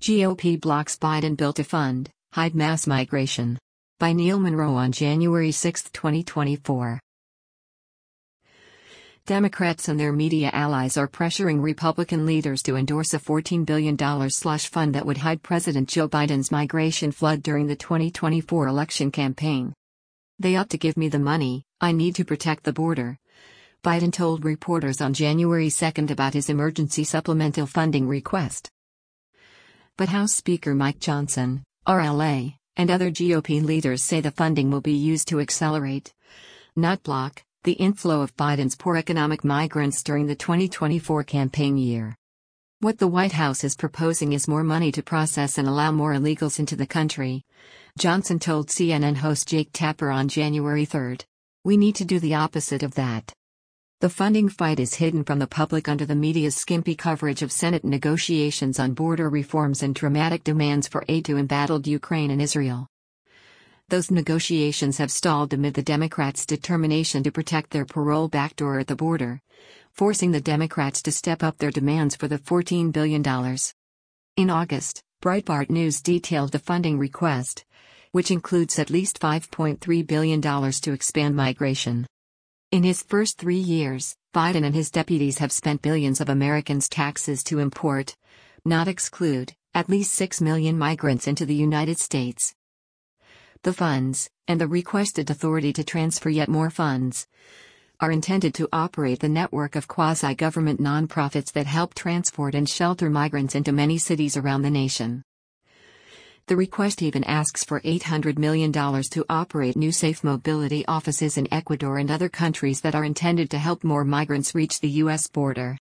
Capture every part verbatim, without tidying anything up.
G O P blocks Biden bill to fund, hide mass migration. By Neil Monroe on January sixth, twenty twenty-four. Democrats and their media allies are pressuring Republican leaders to endorse a fourteen billion dollars slush fund that would hide President Joe Biden's migration flood during the twenty twenty-four election campaign. "They ought to give me the money, I need to protect the border," Biden told reporters on January second about his emergency supplemental funding request. But House Speaker Mike Johnson, R L A, and other G O P leaders say the funding will be used to accelerate, not block, the inflow of Biden's poor economic migrants during the twenty twenty-four campaign year. What the White House is proposing is more money to process and allow more illegals into the country, Johnson told C N N host Jake Tapper on January third. "We need to do the opposite of that." The funding fight is hidden from the public under the media's skimpy coverage of Senate negotiations on border reforms and dramatic demands for aid to embattled Ukraine and Israel. Those negotiations have stalled amid the Democrats' determination to protect their parole backdoor at the border, forcing the Democrats to step up their demands for the fourteen billion dollars. In August, Breitbart News detailed the funding request, which includes at least five point three billion dollars to expand migration. In his first three years, Biden and his deputies have spent billions of Americans' taxes to import, not exclude, at least six million migrants into the United States. The funds, and the requested authority to transfer yet more funds, are intended to operate the network of quasi-government nonprofits that help transport and shelter migrants into many cities around the nation. The request even asks for eight hundred million dollars to operate new safe mobility offices in Ecuador and other countries that are intended to help more migrants reach the U S border.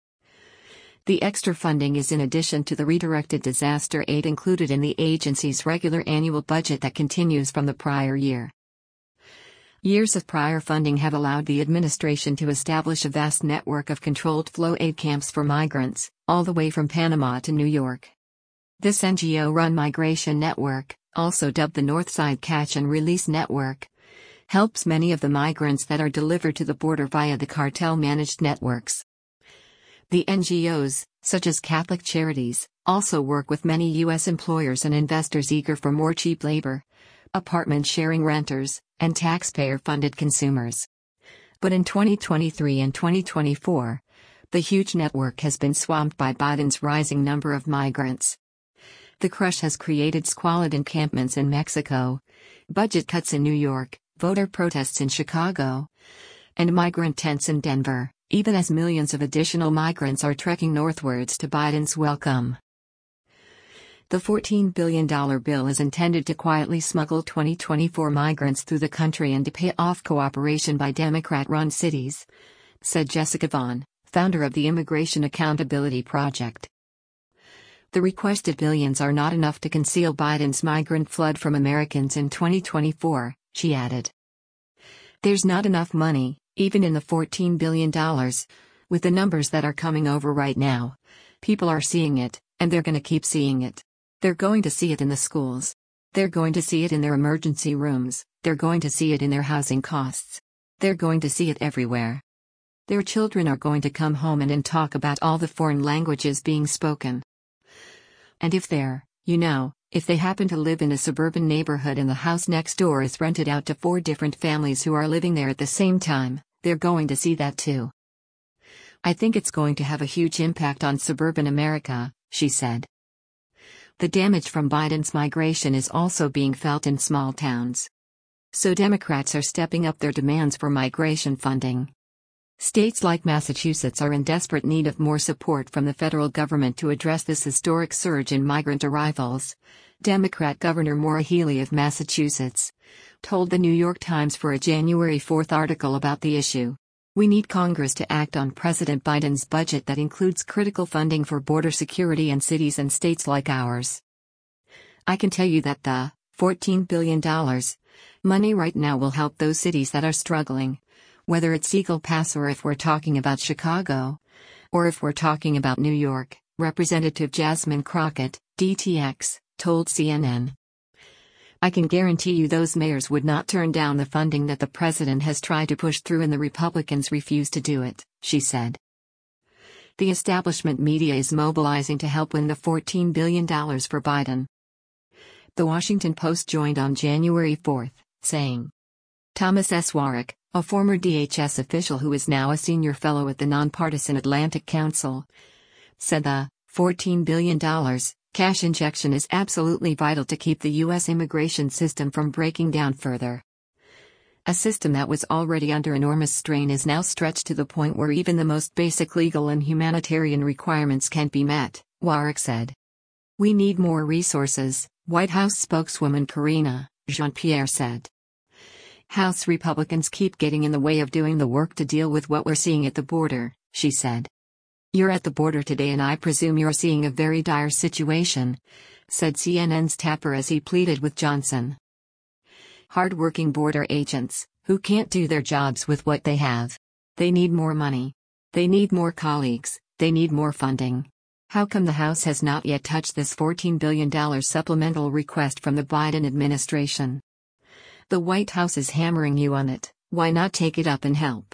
The extra funding is in addition to the redirected disaster aid included in the agency's regular annual budget that continues from the prior year. Years of prior funding have allowed the administration to establish a vast network of controlled flow aid camps for migrants, all the way from Panama to New York. This N G O-run migration network, also dubbed the Northside Catch and Release Network, helps many of the migrants that are delivered to the border via the cartel-managed networks. The N G Os, such as Catholic Charities, also work with many U S employers and investors eager for more cheap labor, apartment-sharing renters, and taxpayer-funded consumers. But in twenty twenty-three and twenty twenty-four, the huge network has been swamped by Biden's rising number of migrants. The crush has created squalid encampments in Mexico, budget cuts in New York, voter protests in Chicago, and migrant tents in Denver, even as millions of additional migrants are trekking northwards to Biden's welcome. The fourteen billion dollars bill is intended to quietly smuggle twenty twenty-four migrants through the country and to pay off cooperation by Democrat-run cities, said Jessica Vaughn, founder of the Immigration Accountability Project. The requested billions are not enough to conceal Biden's migrant flood from Americans in twenty twenty-four, she added. There's not enough money, even in the fourteen billion dollars, with the numbers that are coming over right now. People are seeing it, and they're going to keep seeing it. They're going to see it in the schools. They're going to see it in their emergency rooms. They're going to see it in their housing costs. They're going to see it everywhere. Their children are going to come home and, and talk about all the foreign languages being spoken. And if they're, you know, if they happen to live in a suburban neighborhood and the house next door is rented out to four different families who are living there at the same time, they're going to see that too. I think it's going to have a huge impact on suburban America, she said. The damage from Biden's migration is also being felt in small towns. So Democrats are stepping up their demands for migration funding. States like Massachusetts are in desperate need of more support from the federal government to address this historic surge in migrant arrivals, Democrat Governor Maura Healey of Massachusetts told the New York Times for a January fourth article about the issue. We need Congress to act on President Biden's budget that includes critical funding for border security in cities and states like ours. I can tell you that the fourteen billion dollars money right now will help those cities that are struggling, whether it's Eagle Pass or if we're talking about Chicago, or if we're talking about New York, Representative Jasmine Crockett, D T X, told C N N. I can guarantee you those mayors would not turn down the funding that the president has tried to push through and the Republicans refuse to do it, she said. The establishment media is mobilizing to help win the fourteen billion dollars for Biden. The Washington Post joined on January fourth, saying, Thomas S. Warwick, a former D H S official who is now a senior fellow at the nonpartisan Atlantic Council, said the fourteen billion dollars cash injection is absolutely vital to keep the U S immigration system from breaking down further. A system that was already under enormous strain is now stretched to the point where even the most basic legal and humanitarian requirements can't be met, Warwick said. We need more resources, White House spokeswoman Karina Jean-Pierre said. House Republicans keep getting in the way of doing the work to deal with what we're seeing at the border, she said. You're at the border today and I presume you're seeing a very dire situation, said C N N's Tapper as he pleaded with Johnson. Hard-working border agents, who can't do their jobs with what they have. They need more money. They need more colleagues, they need more funding. How come the House has not yet touched this fourteen billion dollars supplemental request from the Biden administration? The White House is hammering you on it, why not take it up and help?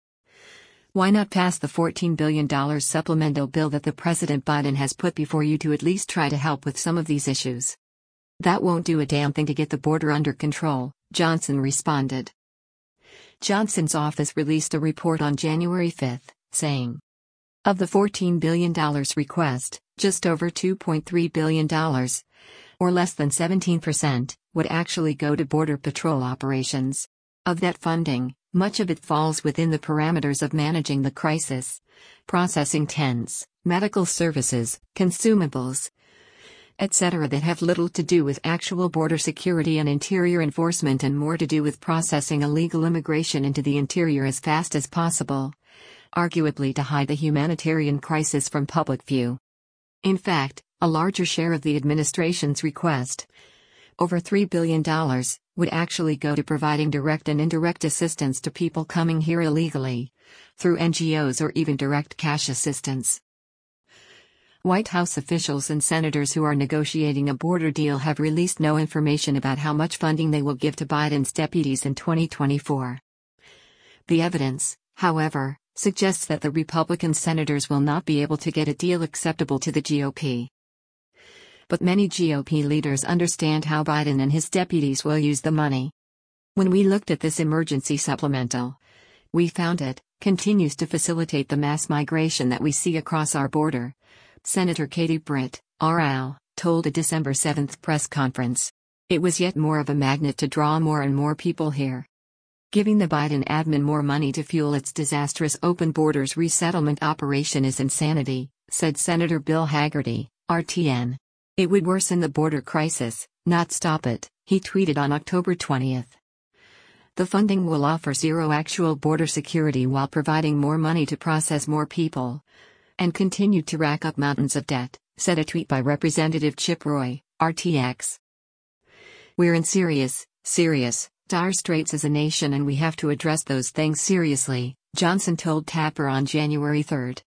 Why not pass the fourteen billion dollars supplemental bill that the President Biden has put before you to at least try to help with some of these issues? That won't do a damn thing to get the border under control, Johnson responded. Johnson's office released a report on January fifth, saying, of the fourteen billion dollars request, just over two point three billion dollars, or less than seventeen percent, would actually go to Border Patrol operations. Of that funding, much of it falls within the parameters of managing the crisis, processing tents, medical services, consumables, et cetera that have little to do with actual border security and interior enforcement and more to do with processing illegal immigration into the interior as fast as possible, arguably to hide the humanitarian crisis from public view. In fact, a larger share of the administration's request, over three billion dollars, would actually go to providing direct and indirect assistance to people coming here illegally, through N G Os or even direct cash assistance. White House officials and senators who are negotiating a border deal have released no information about how much funding they will give to Biden's deputies in twenty twenty-four. The evidence, however, suggests that the Republican senators will not be able to get a deal acceptable to the G O P. But many G O P leaders understand how Biden and his deputies will use the money. When we looked at this emergency supplemental, we found it continues to facilitate the mass migration that we see across our border, Senator Katie Britt, R L, told a December seventh press conference. It was yet more of a magnet to draw more and more people here. Giving the Biden admin more money to fuel its disastrous open borders resettlement operation is insanity, said Senator Bill Hagerty, R T N. It would worsen the border crisis, not stop it, he tweeted on October twentieth. The funding will offer zero actual border security while providing more money to process more people, and continue to rack up mountains of debt, said a tweet by Representative Chip Roy, R T X. We're in serious, serious, dire straits as a nation and we have to address those things seriously, Johnson told Tapper on January third.